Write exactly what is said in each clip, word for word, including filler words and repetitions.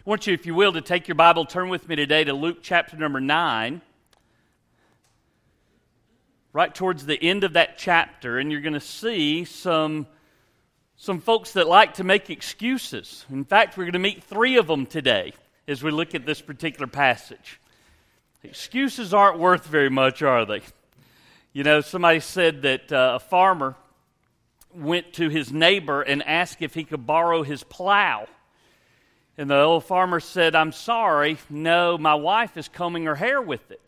I want you, if you will, to take your Bible, turn with me today to Luke chapter number nine. Right towards the end of that chapter, and you're going to see some, some folks that like to make excuses. In fact, we're going to meet three of them today as we look at this particular passage. Excuses aren't worth very much, are they? You know, somebody said that uh, a farmer went to his neighbor and asked if he could borrow his plow. And the old farmer said, "I'm sorry, no, my wife is combing her hair with it."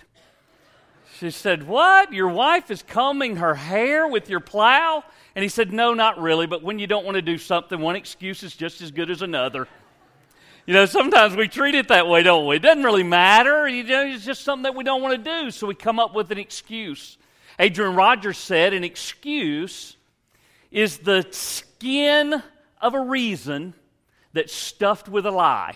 She said, "What? Your wife is combing her hair with your plow?" And he said, "No, not really, but when you don't want to do something, one excuse is just as good as another." You know, sometimes we treat it that way, don't we? It doesn't really matter. You know, it's just something that we don't want to do, so we come up with an excuse. Adrian Rogers said, an excuse is the skin of a reason that's stuffed with a lie.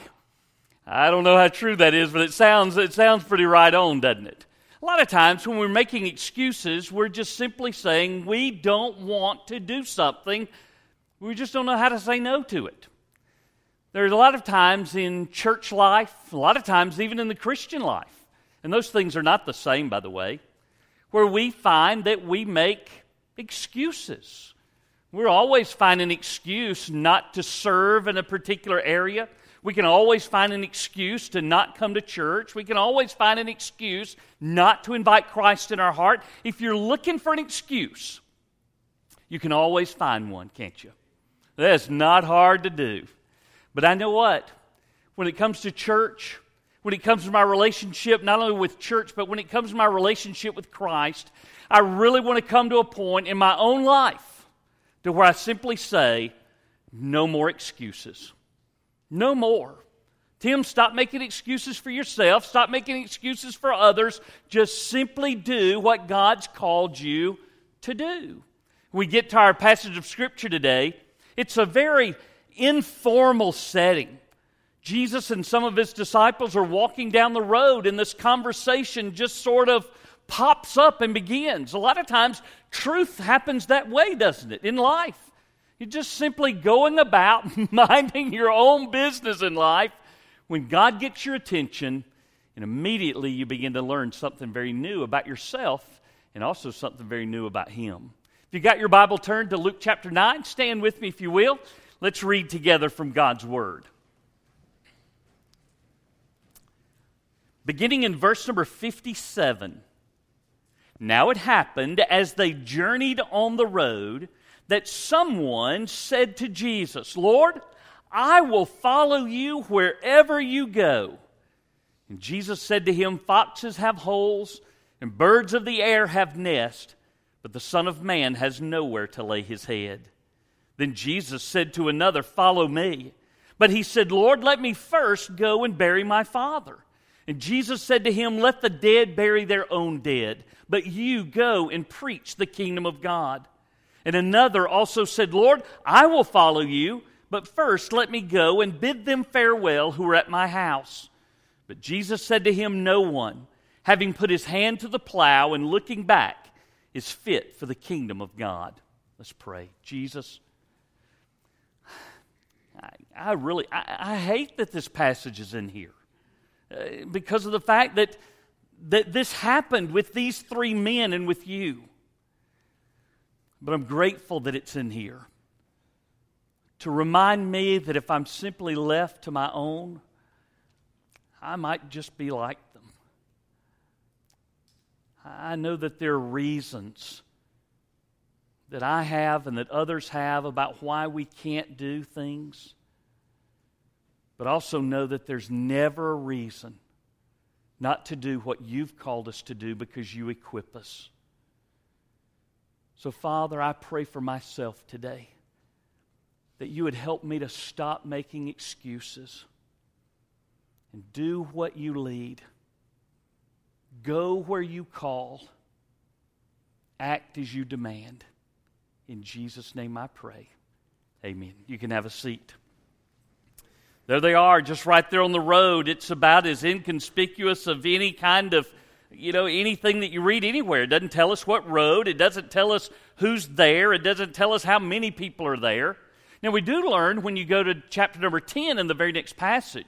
I don't know how true that is, but it sounds it sounds pretty right on, doesn't it? A lot of times when we're making excuses, we're just simply saying we don't want to do something. We just don't know how to say no to it. There's a lot of times in church life, a lot of times even in the Christian life, and those things are not the same, by the way, where we find that we make excuses. We're always find an excuse not to serve in a particular area. We can always find an excuse to not come to church. We can always find an excuse not to invite Christ in our heart. If you're looking for an excuse, you can always find one, can't you? That's not hard to do. But I know what? When it comes to church, when it comes to my relationship, not only with church, but when it comes to my relationship with Christ, I really want to come to a point in my own life to where I simply say, no more excuses. No more. Tim, stop making excuses for yourself. Stop making excuses for others. Just simply do what God's called you to do. We get to our passage of Scripture today. It's a very informal setting. Jesus and some of his disciples are walking down the road, and this conversation just sort of pops up and begins. A lot of times, truth happens that way, doesn't it, in life? You're just simply going about minding your own business in life when God gets your attention, and immediately you begin to learn something very new about yourself and also something very new about Him. If you got your Bible turned to Luke chapter nine, stand with me if you will. Let's read together from God's Word. Beginning in verse number fifty-seven. Now it happened as they journeyed on the road that someone said to Jesus, "Lord, I will follow you wherever you go." And Jesus said to him, "Foxes have holes, and birds of the air have nests, but the Son of Man has nowhere to lay his head." Then Jesus said to another, "Follow me." But he said, "Lord, let me first go and bury my father." And Jesus said to him, "Let the dead bury their own dead, but you go and preach the kingdom of God." And another also said, "Lord, I will follow you, but first let me go and bid them farewell who are at my house." But Jesus said to him, "No one, having put his hand to the plow and looking back, is fit for the kingdom of God." Let's pray. Jesus, I, I really, I, I hate that this passage is in here. Uh, because of the fact that, that this happened with these three men and with you. But I'm grateful that it's in here to remind me that if I'm simply left to my own, I might just be like them. I know that there are reasons that I have and that others have about why we can't do things. But also know that there's never a reason not to do what you've called us to do because you equip us. So, Father, I pray for myself today that you would help me to stop making excuses and do what you lead. Go where you call. Act as you demand. In Jesus' name I pray. Amen. You can have a seat. There they are, just right there on the road. It's about as inconspicuous of any kind of, you know, anything that you read anywhere. It doesn't tell us what road. It doesn't tell us who's there. It doesn't tell us how many people are there. Now, we do learn when you go to chapter number ten in the very next passage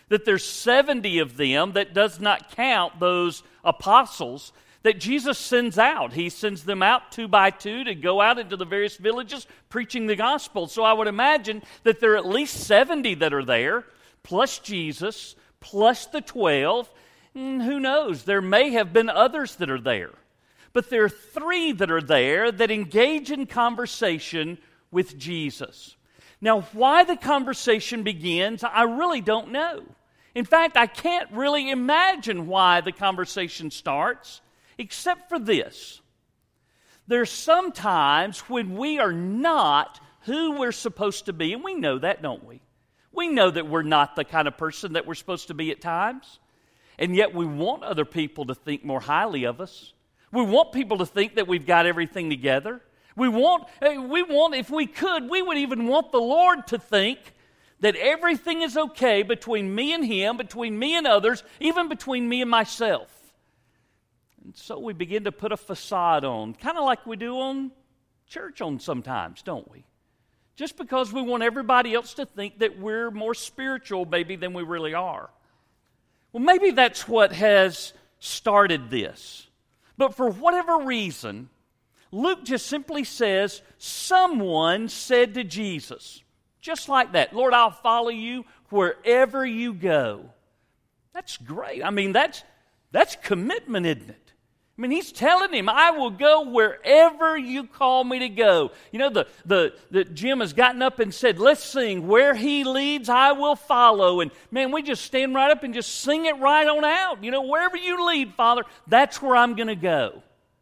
that there's seventy of them, that does not count those apostles, that Jesus sends out. He sends them out two by two to go out into the various villages preaching the gospel. So I would imagine that there are at least seventy that are there, plus Jesus, plus the twelve. And who knows, there may have been others that are there. But there are three that are there that engage in conversation with Jesus. Now, why the conversation begins, I really don't know. In fact, I can't really imagine why the conversation starts, except for this. There's some times when we are not who we're supposed to be, and we know that, don't we? We know that we're not the kind of person that we're supposed to be at times, and yet we want other people to think more highly of us. We want people to think that we've got everything together. We want, we want, if we could, we would even want the Lord to think that everything is okay between me and Him, between me and others, even between me and myself. And so we begin to put a facade on, kind of like we do on church on sometimes, don't we? Just because we want everybody else to think that we're more spiritual maybe than we really are. Well, maybe that's what has started this. But for whatever reason, Luke just simply says, someone said to Jesus, just like that, Lord, I'll follow you wherever you go. That's great. I mean, that's that's commitment, isn't it? I mean, he's telling him, I will go wherever you call me to go. You know, the, the, the Jim has gotten up and said, let's sing, where he leads, I will follow. And man, we just stand right up and just sing it right on out. You know, wherever you lead, Father, that's where I'm going to go.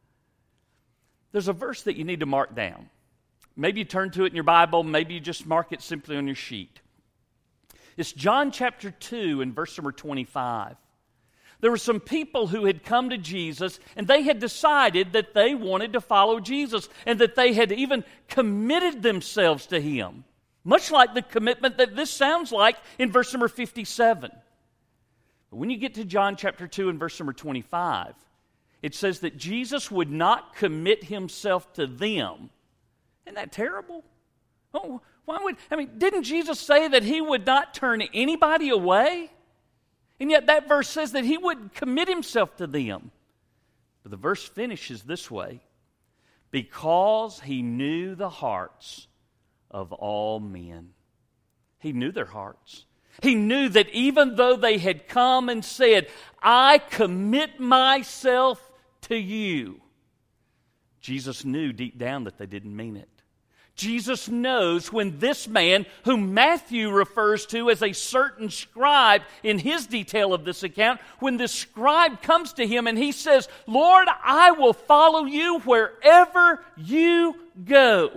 There's a verse that you need to mark down. Maybe you turn to it in your Bible, maybe you just mark it simply on your sheet. It's John chapter two and verse number twenty-five. There were some people who had come to Jesus, and they had decided that they wanted to follow Jesus, and that they had even committed themselves to Him, much like the commitment that this sounds like in verse number fifty-seven. But when you get to John chapter two and verse number twenty-five, it says that Jesus would not commit Himself to them. Isn't that terrible? Oh, why would, I mean, didn't Jesus say that He would not turn anybody away? And yet that verse says that He would commit Himself to them. But the verse finishes this way, because He knew the hearts of all men. He knew their hearts. He knew that even though they had come and said, I commit myself to you, Jesus knew deep down that they didn't mean it. Jesus knows when this man, whom Matthew refers to as a certain scribe in his detail of this account, when this scribe comes to him and he says, Lord, I will follow you wherever you go,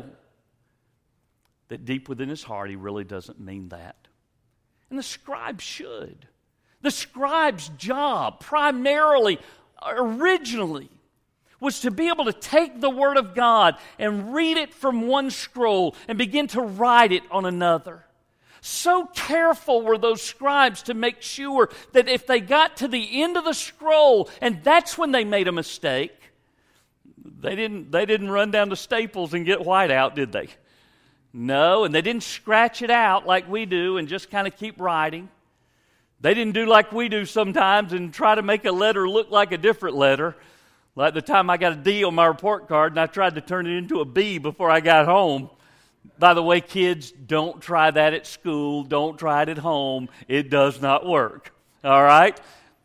that deep within his heart he really doesn't mean that. And the scribe should. The scribe's job, primarily, originally, was to be able to take the Word of God and read it from one scroll and begin to write it on another. So careful were those scribes to make sure that if they got to the end of the scroll and that's when they made a mistake, they didn't, they didn't run down to Staples and get white out, did they? No, and they didn't scratch it out like we do and just kind of keep writing. They didn't do like we do sometimes and try to make a letter look like a different letter. Like the time I got a D on my report card and I tried to turn it into a B before I got home. By the way, kids, don't try that at school. Don't try it at home. It does not work. All right?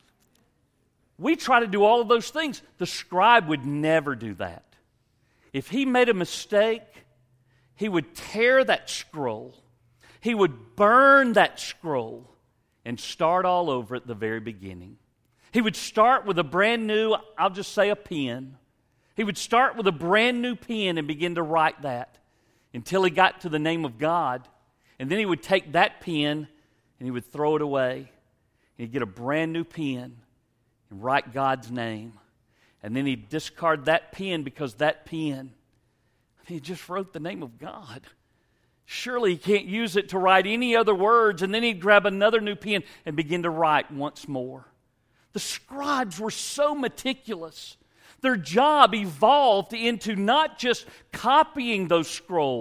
We try to do all of those things. The scribe would never do that. If he made a mistake, he would tear that scroll. He would burn that scroll and start all over at the very beginning. He would start with a brand new, I'll just say a pen. He would start with a brand new pen and begin to write that until he got to the name of God. And then he would take that pen and he would throw it away. And he'd get a brand new pen and write God's name. And then he'd discard that pen because that pen, he just wrote the name of God. Surely he can't use it to write any other words. And then he'd grab another new pen and begin to write once more. The scribes were so meticulous. Their job evolved into not just copying those scrolls,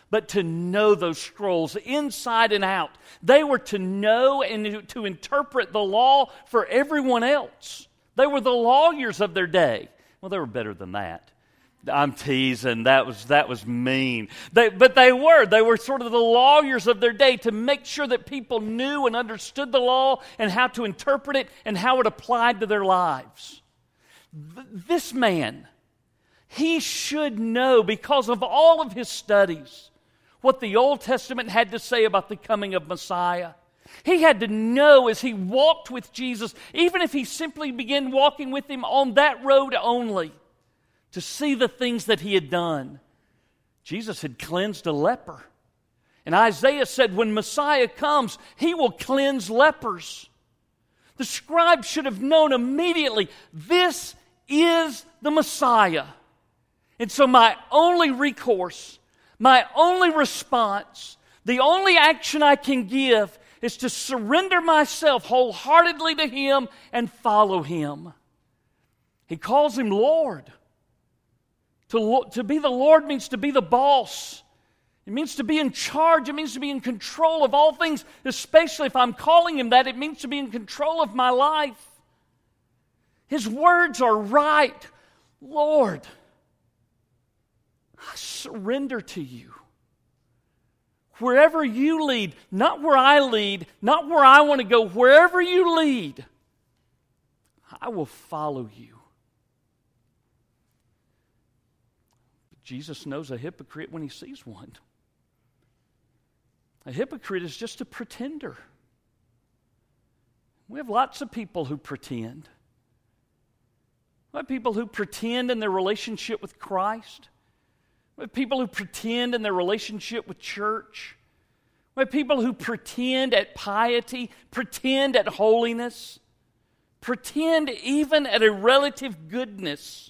but to know those scrolls inside and out. They were to know and to interpret the law for everyone else. They were the lawyers of their day. Well, they were better than that. I'm teasing. That was that was mean. They, but they were. They were sort of the lawyers of their day to make sure that people knew and understood the law and how to interpret it and how it applied to their lives. Th- this man, he should know, because of all of his studies, what the Old Testament had to say about the coming of Messiah. He had to know as he walked with Jesus, even if he simply began walking with him on that road only, to see the things that he had done. Jesus had cleansed a leper. And Isaiah said, when Messiah comes, he will cleanse lepers. The scribe should have known immediately, this is the Messiah. And so my only recourse, my only response, the only action I can give is to surrender myself wholeheartedly to him and follow him. He calls him Lord. To, to be the Lord means to be the boss. It means to be in charge. It means to be in control of all things, especially if I'm calling him that. It means to be in control of my life. His words are right. Lord, I surrender to you. Wherever you lead, not where I lead, not where I want to go, wherever you lead, I will follow you. Jesus knows a hypocrite when he sees one. A hypocrite is just a pretender. We have lots of people who pretend. We have people who pretend in their relationship with Christ. We have people who pretend in their relationship with church. We have people who pretend at piety, pretend at holiness, pretend even at a relative goodness.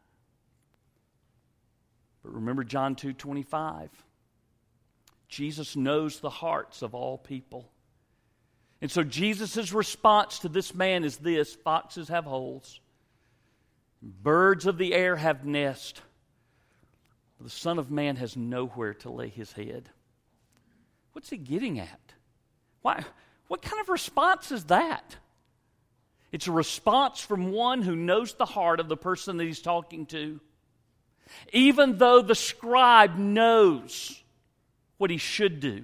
But remember John two twenty-five. Jesus knows the hearts of all people. And so Jesus' response to this man is this: foxes have holes, birds of the air have nests, the Son of Man has nowhere to lay his head. What's he getting at? Why, what kind of response is that? It's a response from one who knows the heart of the person that he's talking to. Even though the scribe knows what he should do,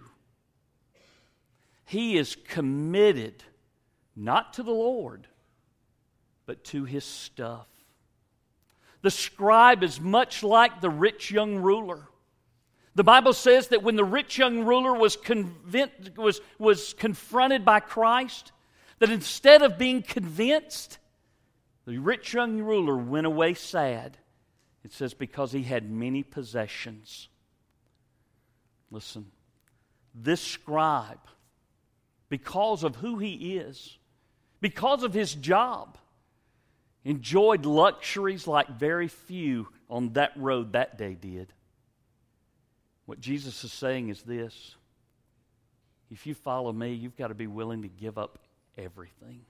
he is committed not to the Lord, but to his stuff. The scribe is much like the rich young ruler. The Bible says that when the rich young ruler was, convinced, was, was confronted by Christ, that instead of being convinced, the rich young ruler went away sad. It says because he had many possessions. Listen, this scribe, because of who he is, because of his job, enjoyed luxuries like very few on that road that day did. What Jesus is saying is this: if you follow me, you've got to be willing to give up everything.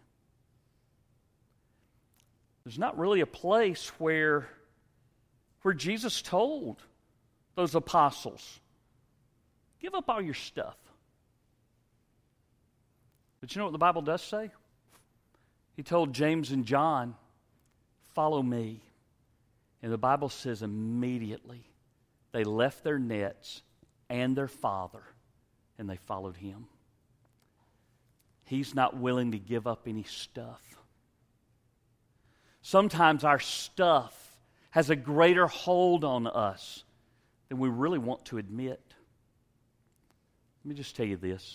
There's not really a place where, where Jesus told those apostles, give up all your stuff. But you know what the Bible does say? He told James and John, follow me. And the Bible says immediately they left their nets and their father and they followed him. He's not willing to give up any stuff. Sometimes our stuff has a greater hold on us than we really want to admit. Let me just tell you this.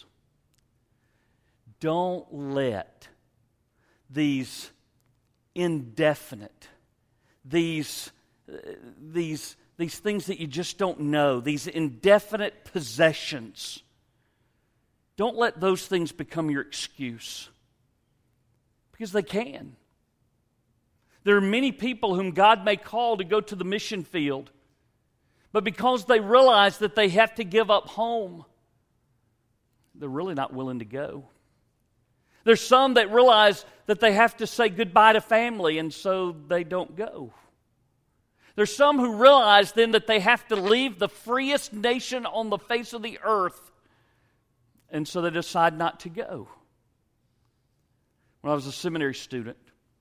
Don't let these indefinite, these, uh, these, these things that you just don't know, these indefinite possessions, don't let those things become your excuse. Because they can. There are many people whom God may call to go to the mission field, but because they realize that they have to give up home, they're really not willing to go. There's some that realize that they have to say goodbye to family, and so they don't go. There's some who realize then that they have to leave the freest nation on the face of the earth, and so they decide not to go. When I was a seminary student,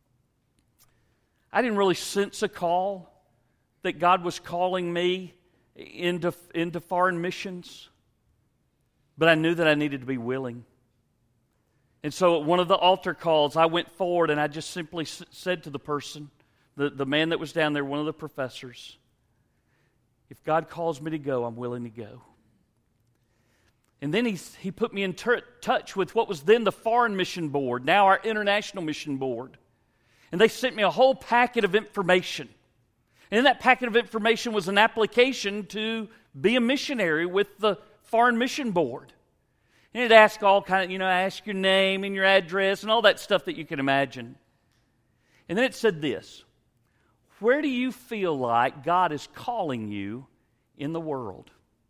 I didn't really sense a call that God was calling me into, into foreign missions, but I knew that I needed to be willing. And so at one of the altar calls, I went forward and I just simply s- said to the person, the, the man that was down there, one of the professors, if God calls me to go, I'm willing to go. And then he, he put me in ter- touch with what was then the Foreign Mission Board, now our International Mission Board. And they sent me a whole packet of information. And in that packet of information was an application to be a missionary with the Foreign Mission Board. And it asked all kind of, you know, ask your name and your address and all that stuff that you can imagine. And then it said this: where do you feel like God is calling you in the world?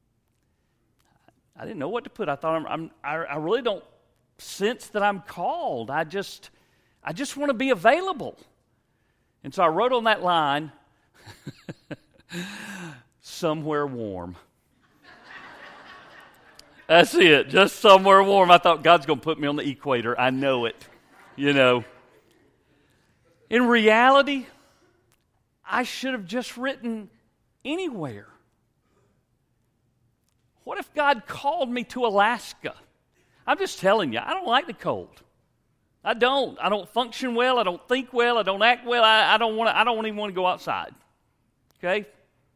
I didn't know what to put. I thought I'm, I'm I, I really don't sense that I'm called. I just I just want to be available. And so I wrote on that line, somewhere warm. That's it, just somewhere warm. I thought God's going to put me on the equator. I know it, you know. In reality, I should have just written anywhere. What if God called me to Alaska? I'm just telling you, I don't like the cold. I don't. I don't function well. I don't think well. I don't act well. I, I don't want to. I don't even want to go outside. Okay?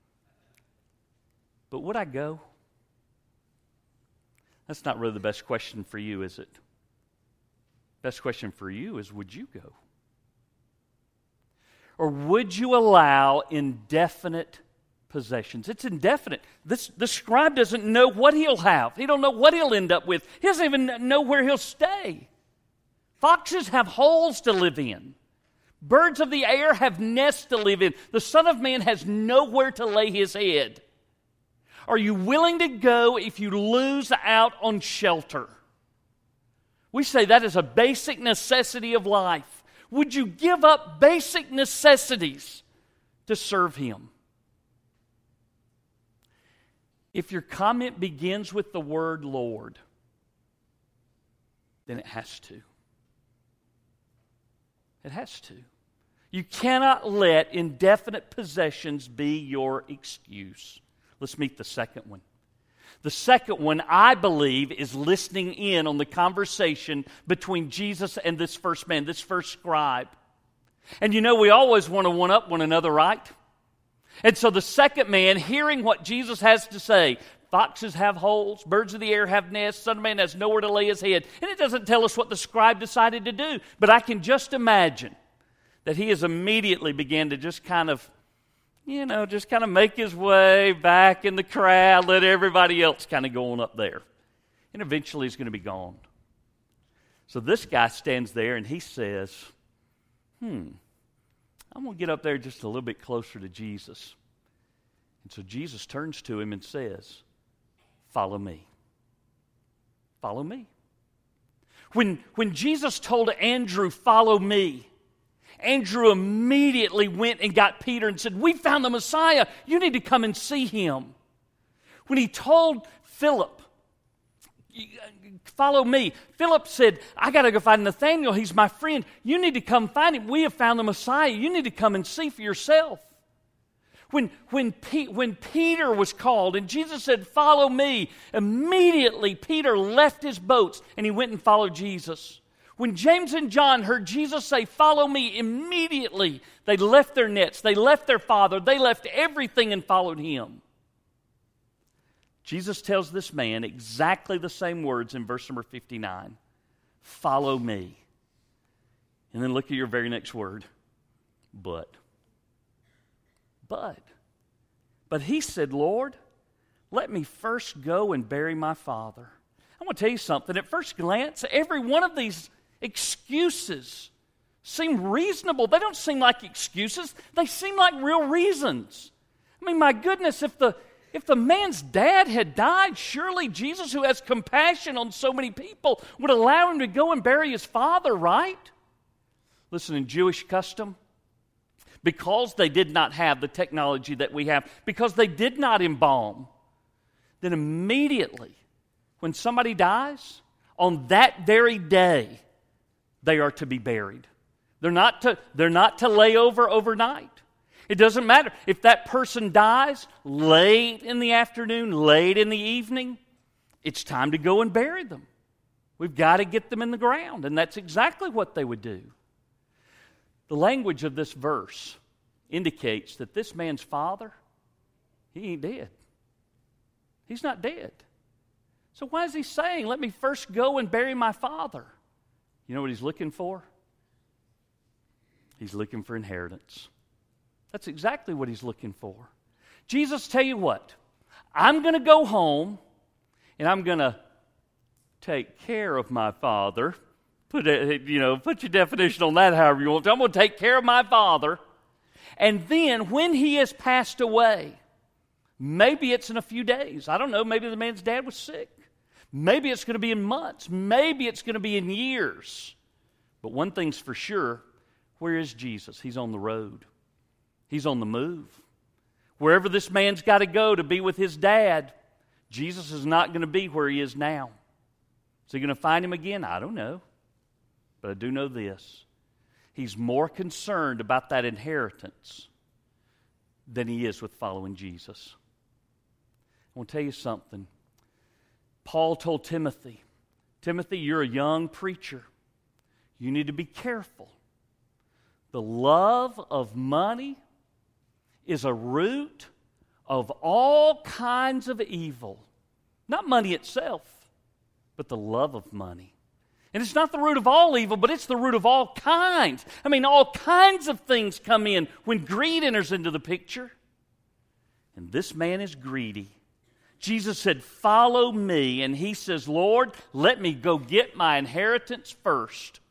But would I go? That's not really the best question for you, is it? Best question for you is, would you go? Or would you allow indefinite possessions? It's indefinite. This, the scribe doesn't know what he'll have. He don't know what he'll end up with. He doesn't even know where he'll stay. Foxes have holes to live in. Birds of the air have nests to live in. The Son of Man has nowhere to lay his head. Are you willing to go if you lose out on shelter? We say that is a basic necessity of life. Would you give up basic necessities to serve Him? If your comment begins with the word Lord, then it has to. It has to. You cannot let indefinite possessions be your excuse. Let's meet the second one. The second one, I believe, is listening in on the conversation between Jesus and this first man, this first scribe. And you know, we always want to one-up one another, right? And so the second man, hearing what Jesus has to say, foxes have holes, birds of the air have nests, Son of Man has nowhere to lay his head. And it doesn't tell us what the scribe decided to do, but I can just imagine that he has immediately began to just kind of, you know, just kind of make his way back in the crowd, let everybody else kind of go on up there. And eventually he's going to be gone. So this guy stands there and he says, hmm, I'm going to get up there just a little bit closer to Jesus. And so Jesus turns to him and says, follow me. Follow me. When, when Jesus told Andrew, follow me, Andrew immediately went and got Peter and said, we found the Messiah. You need to come and see him. When he told Philip, follow me, Philip said, I got to go find Nathanael. He's my friend. You need to come find him. We have found the Messiah. You need to come and see for yourself. When, when, P, when Peter was called and Jesus said, follow me, immediately Peter left his boats and he went and followed Jesus. When James and John heard Jesus say, follow me, immediately they left their nets, they left their father, they left everything and followed him. Jesus tells this man exactly the same words in verse number fifty-nine. Follow me. And then look at your very next word. But. But. But he said, Lord, let me first go and bury my father. I want to tell you something. At first glance, every one of these excuses seem reasonable. They don't seem like excuses. They seem like real reasons. I mean, my goodness, if the if the man's dad had died, surely Jesus, who has compassion on so many people, would allow him to go and bury his father, right? Listen, in Jewish custom, because they did not have the technology that we have, because they did not embalm, then immediately when somebody dies, on that very day, they are to be buried. They're not to, they're not to lay over overnight. It doesn't matter. If that person dies late in the afternoon, late in the evening, it's time to go and bury them. We've got to get them in the ground, and that's exactly what they would do. The language of this verse indicates that this man's father, he ain't dead. He's not dead. So why is he saying, let me first go and bury my father? You know what he's looking for? He's looking for inheritance. That's exactly what he's looking for. Jesus, tell you what, I'm going to go home and I'm going to take care of my father. Put a, you know, put your definition on that however you want to. I'm going to take care of my father. And then when he has passed away, maybe it's in a few days. I don't know. Maybe the man's dad was sick. Maybe it's going to be in months. Maybe it's going to be in years. But one thing's for sure, where is Jesus? He's on the road. He's on the move. Wherever this man's got to go to be with his dad, Jesus is not going to be where he is now. Is he going to find him again? I don't know. But I do know this. He's more concerned about that inheritance than he is with following Jesus. I want to tell you something. Paul told Timothy, Timothy, you're a young preacher. You need to be careful. The love of money is a root of all kinds of evil. Not money itself, but the love of money. And it's not the root of all evil, but it's the root of all kinds. I mean, all kinds of things come in when greed enters into the picture. And this man is greedy. Jesus said, follow me. And he says, Lord, let me go get my inheritance first.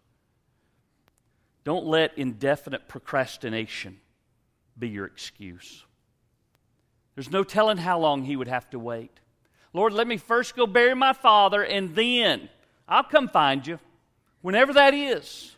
Don't let indefinite procrastination be your excuse. There's no telling how long he would have to wait. Lord, let me first go bury my father, and then I'll come find you, whenever that is.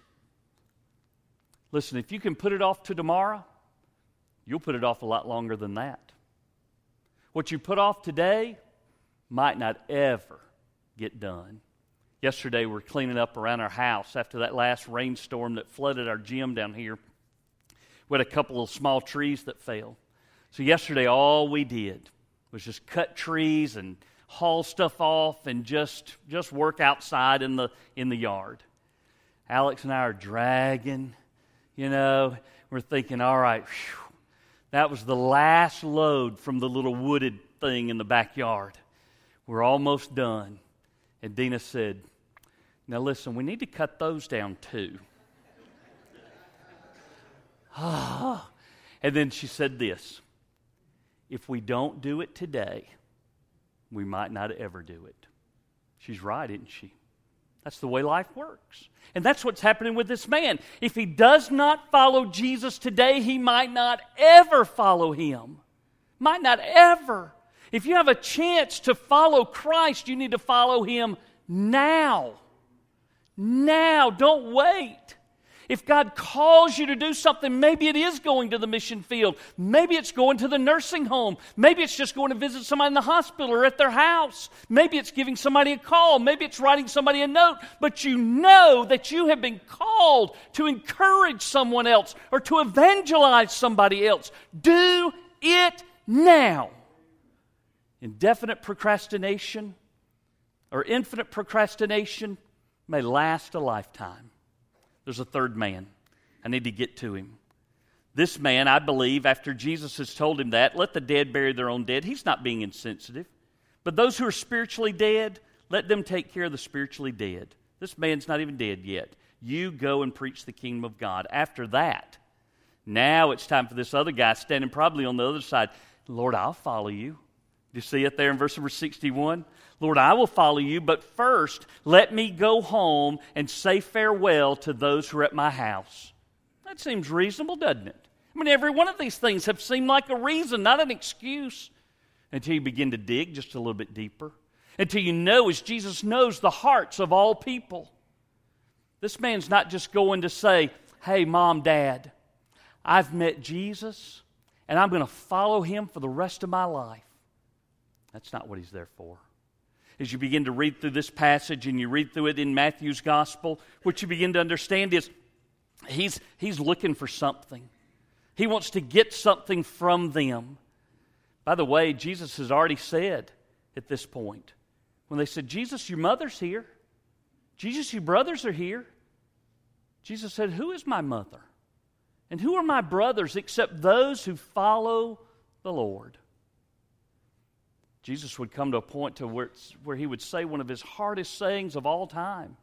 Listen, if you can put it off to tomorrow, you'll put it off a lot longer than that. What you put off today might not ever get done. Yesterday, we were cleaning up around our house after that last rainstorm that flooded our gym down here. We had a couple of small trees that fell. So yesterday, all we did was just cut trees and haul stuff off and just, just work outside in the, in the yard. Alex and I are dragging, you know. We're thinking, all right, whew, that was the last load from the little wooded thing in the backyard. We're almost done. And Dina said, now listen, we need to cut those down too. And then she said this, if we don't do it today, we might not ever do it. She's right, isn't she? That's the way life works. And that's what's happening with this man. If he does not follow Jesus today, he might not ever follow him. Might not ever. If you have a chance to follow Christ, you need to follow him now. Now. Don't wait. If God calls you to do something, maybe it is going to the mission field. Maybe it's going to the nursing home. Maybe it's just going to visit somebody in the hospital or at their house. Maybe it's giving somebody a call. Maybe it's writing somebody a note. But you know that you have been called to encourage someone else or to evangelize somebody else. Do it now. Indefinite procrastination or infinite procrastination may last a lifetime. There's a third man. I need to get to him. This man, I believe, after Jesus has told him that, let the dead bury their own dead, he's not being insensitive. But those who are spiritually dead, let them take care of the spiritually dead. This man's not even dead yet. You go and preach the kingdom of God. After that, now it's time for this other guy standing probably on the other side. Lord, I'll follow you. Do you see it there in verse number sixty-one? Lord, I will follow you, but first let me go home and say farewell to those who are at my house. That seems reasonable, doesn't it? I mean, every one of these things have seemed like a reason, not an excuse, until you begin to dig just a little bit deeper. Until you know, as Jesus knows the hearts of all people. This man's not just going to say, hey, Mom, Dad, I've met Jesus, and I'm going to follow Him for the rest of my life. That's not what He's there for. As you begin to read through this passage and you read through it in Matthew's gospel, what you begin to understand is he's, he's looking for something. He wants to get something from them. By the way, Jesus has already said at this point, when they said, Jesus, your mother's here. Jesus, your brothers are here. Jesus said, who is my mother? And who are my brothers except those who follow the Lord? Jesus would come to a point to where, where he would say one of his hardest sayings of all time.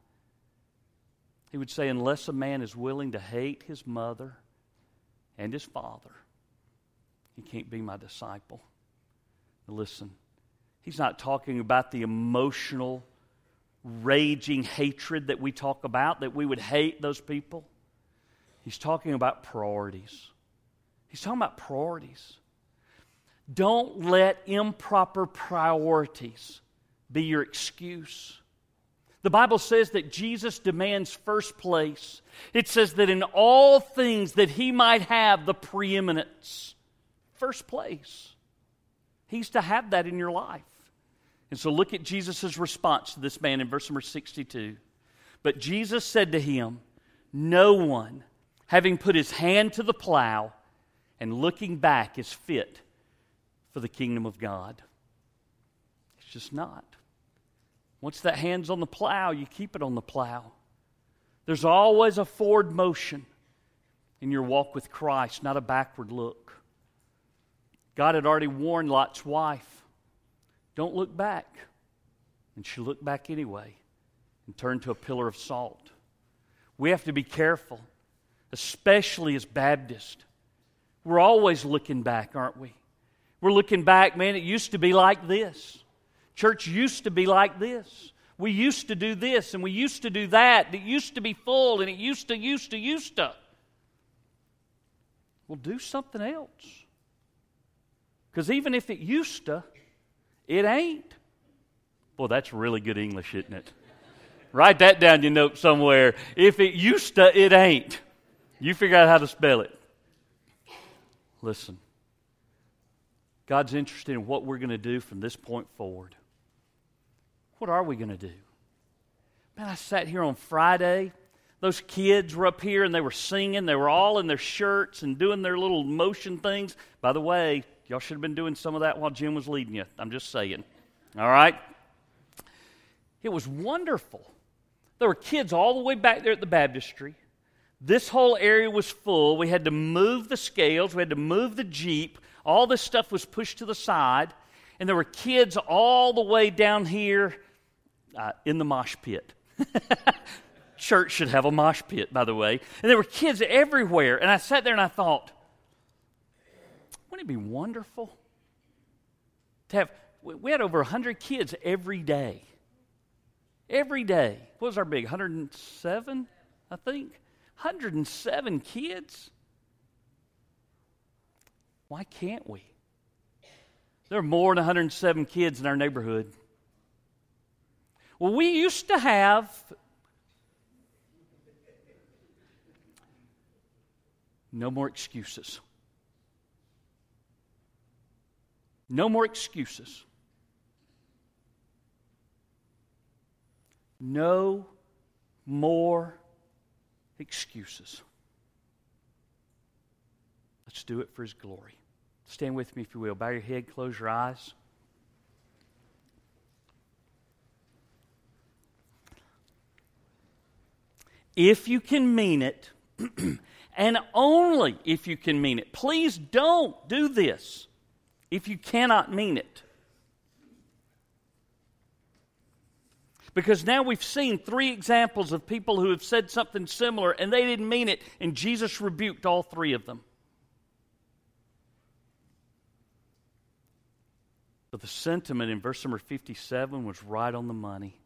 He would say, unless a man is willing to hate his mother and his father, he can't be my disciple. Now listen, he's not talking about the emotional, raging hatred that we talk about, that we would hate those people. He's talking about priorities. He's talking about priorities. Don't let improper priorities be your excuse. The Bible says that Jesus demands first place. It says that in all things that He might have the preeminence. First place. He's to have that in your life. And so look at Jesus' response to this man in verse number sixty-two. But Jesus said to him, no one, having put his hand to the plow and looking back, is fit for the kingdom of God. It's just not. Once that hand's on the plow, you keep it on the plow. There's always a forward motion in your walk with Christ, not a backward look. God had already warned Lot's wife, don't look back. And she looked back anyway and turned to a pillar of salt. We have to be careful, especially as Baptists. We're always looking back, aren't we? We're looking back, man, it used to be like this. Church used to be like this. We used to do this and we used to do that. It used to be full and it used to, used to, used to. Well, do something else. Because even if it used to, it ain't. Boy, that's really good English, isn't it? Write that down in your note somewhere. If it used to, it ain't. You figure out how to spell it. Listen. God's interested in what we're going to do from this point forward. What are we going to do? Man, I sat here on Friday. Those kids were up here and they were singing. They were all in their shirts and doing their little motion things. By the way, y'all should have been doing some of that while Jim was leading you. I'm just saying. All right? It was wonderful. There were kids all the way back there at the baptistry. This whole area was full. We had to move the scales. We had to move the Jeep. All this stuff was pushed to the side. And there were kids all the way down here uh, in the mosh pit. Church should have a mosh pit, by the way. And there were kids everywhere. And I sat there and I thought, wouldn't it be wonderful to have, we had over one hundred kids every day. Every day. What was our big? one hundred seven, I think? one hundred seven kids? Why can't we? There are more than one hundred seven kids in our neighborhood. Well, we used to have no more excuses. No more excuses. No more excuses. Let's do it for His glory. Stand with me if you will. Bow your head, close your eyes. If you can mean it, and only if you can mean it. Please don't do this if you cannot mean it. Because now we've seen three examples of people who have said something similar and they didn't mean it, and Jesus rebuked all three of them. But the sentiment in verse number fifty-seven was right on the money.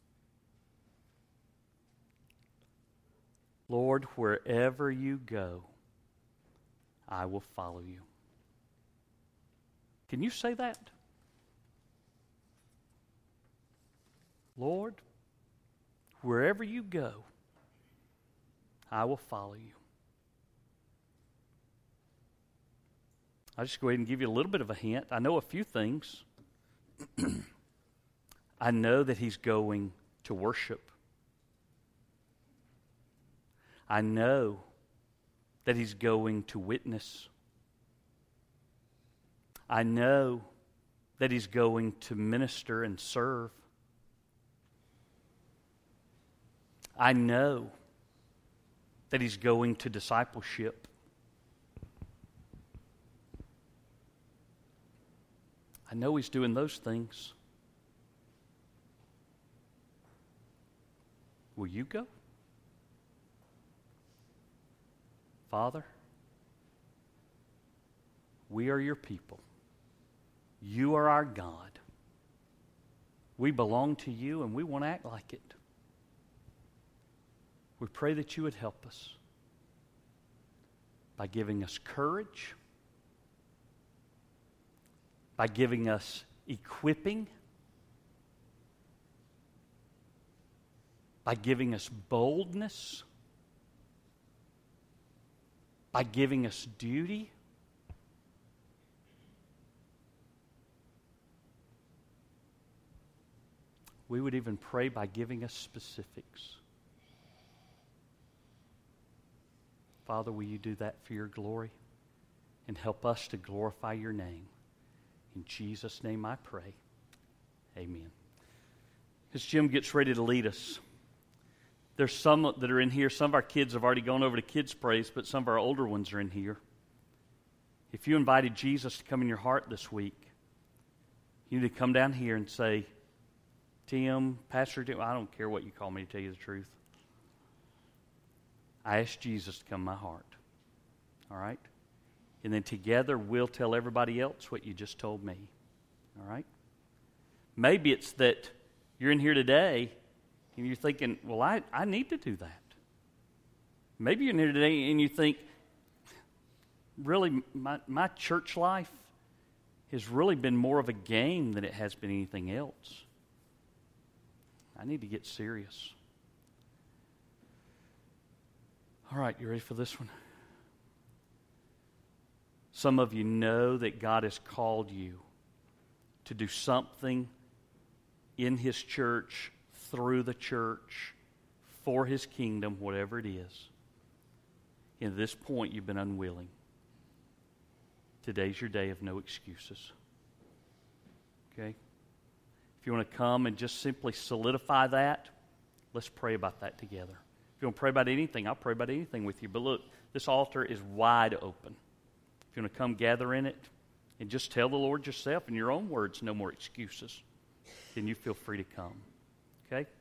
Lord, wherever you go, I will follow you. Can you say that? Lord, wherever you go, I will follow you. I'll just go ahead and give you a little bit of a hint. I know a few things. I know that he's going to worship. I know that he's going to witness. I know that he's going to minister and serve. I know that he's going to discipleship. I know he's doing those things. Will you go? Father, we are your people. You are our God. We belong to you and we want to act like it. We pray that you would help us by giving us courage, by giving us equipping, by giving us boldness, by giving us duty. We would even pray by giving us specifics. Father, will you do that for your glory and help us to glorify your name? In Jesus' name I pray. Amen. As Jim gets ready to lead us, there's some that are in here. Some of our kids have already gone over to Kids Praise, but some of our older ones are in here. If you invited Jesus to come in your heart this week, you need to come down here and say, Tim, Pastor Tim, I don't care what you call me, to tell you the truth. I asked Jesus to come in my heart. All right? And then together we'll tell everybody else what you just told me. All right? Maybe it's that you're in here today and you're thinking, well, I, I need to do that. Maybe you're in here today and you think, really, my, my church life has really been more of a game than it has been anything else. I need to get serious. All right, you ready for this one? Some of you know that God has called you to do something in His church, through the church, for His kingdom, whatever it is. And at this point, you've been unwilling. Today's your day of no excuses. Okay? If you want to come and just simply solidify that, let's pray about that together. If you want to pray about anything, I'll pray about anything with you. But look, this altar is wide open. If you want to come gather in it and just tell the Lord yourself in your own words, no more excuses, then you feel free to come. Okay?